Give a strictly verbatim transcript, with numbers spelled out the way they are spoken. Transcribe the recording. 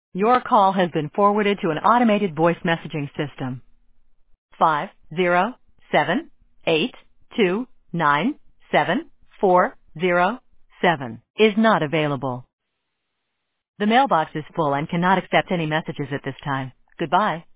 Your call has been forwarded to an automated voice messaging system. Five zero seven eight two nine seven four zero seven is not available. The mailbox is full and cannot accept any messages at this time. Goodbye.